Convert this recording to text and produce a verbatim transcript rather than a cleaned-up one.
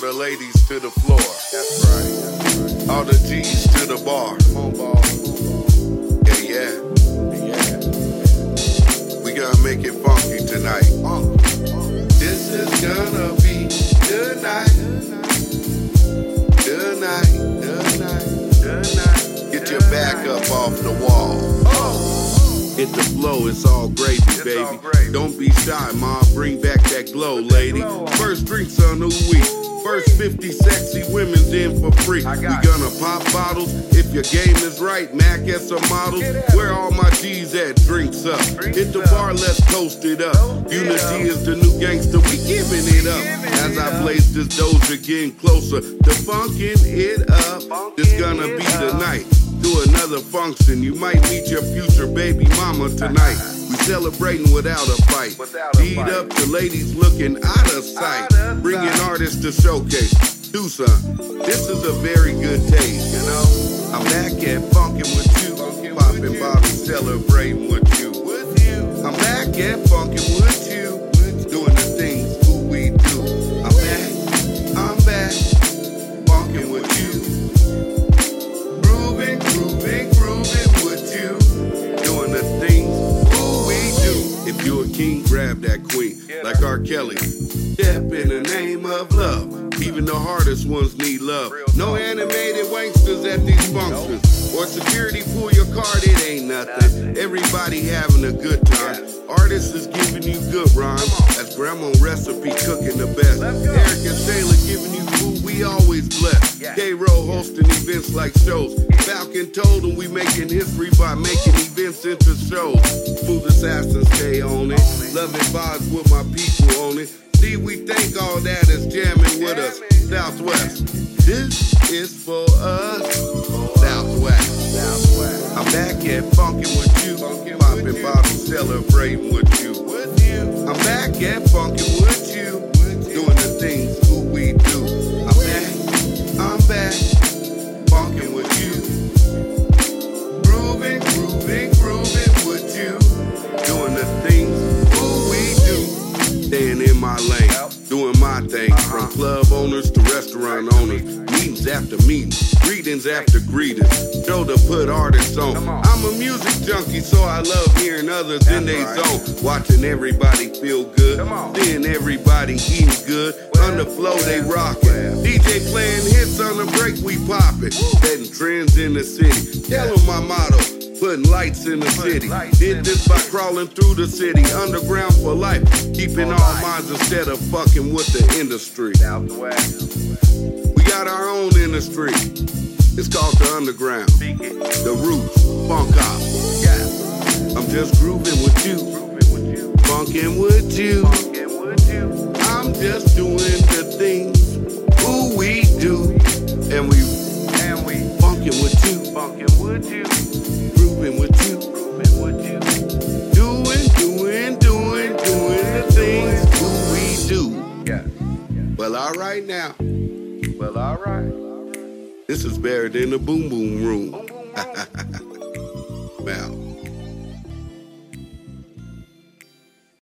the ladies to the floor. That's right. That's right. All the G's to the bar. Come on, ball. Yeah, yeah. Yeah. We gonna make it funky tonight. Uh, This is gonna be the night. The night. The night. The night. Get your back up off the wall. oh. Hit the flow, it's all gravy, It's baby. all gravy. Don't be shy, ma. Bring back that glow, lady. glow. First drinks on the week. First fifty sexy women's in for free. I We got gonna pop bottles if your game is right. Mac as some models. Get out. Where all my G's at? Drinks up. Drinks Hit the up. bar, let's toast it up. Toast it Unity up. is the new gangster. We giving it up. Giving As it I up. blaze this doja getting closer. The funkin' it up. Funkin' This gonna it be up. the night. Do another function. You might meet your future baby mama tonight. We celebrating without a fight. Without a Deed fight. up to ladies looking out of sight. Out of Bringing sight. artists to showcase. Do something. This is a very good taste, you know. I'm back at funkin' with you. Funkin' Popping with you. bottles, celebrating with you. With you. I'm back at funkin' with you. Doing the things who we do. I'm back. I'm back. Funkin' with you. Grooving, grooving, grooving with you. Doing the things who we do. If you're a king, grab that queen. Yeah. Like R. Kelly. Step in the name of love. Even the hardest ones need love. Real No talk. animated wanksters at these functions. Or security pull your card, it ain't nothing. Everybody having a good time. Artists is giving you good rhymes. That's grandma recipe cooking the best. Let's go. Eric and Taylor giving you food, we always blessed. Yeah. K-Roll hosting events like shows. Falcon told them we making history by making events into shows. Smooth assassins stay on it. Loving vibes with my people on it. See, we think all that is jamming with us. Southwest. This is for us. Southwest. Southwest. I'm back at funkin' with you. Funkin' Popping with you. bottles, celebrating with you. With you. I'm back at funkin' with you. Doing the things who we do. I'm back. I'm back. Funkin' with you. Grooving, grooving, grooving with you. Doing the things who we do. Staying in my lane. Doing my thing. From club owners to restaurant owners. Meetings after meetings. Greetings after greetings. Show to put artists on. Come on. I'm a music junkie, so I love hearing others in That's their right. zone. Watching everybody feel good. Come on. Seeing everybody eating good. On the flow, they rockin'. D J playing hits on the break, we poppin'. Setting trends in the city. Tell them my motto. Putting lights in the Putting city. lights in Did the this by crawling through the city. Underground for life. Keeping For all life. minds instead of fucking with the industry. Southwest. We got our own industry. It's called the underground. Speak it. The roots. Funk out. Yeah. I'm just grooving with you. Grooving with you. Funkin' with you. Funkin' with you. I'm just doing the things who we do. And we And we funkin' with you. funkin' with you. Grooving with you. Grooving with you. Doing, doing, doing, doing the things who we do. Yeah. Well, all right now. Well, all right. This is buried in the boom boom room. Boom, boom, boom.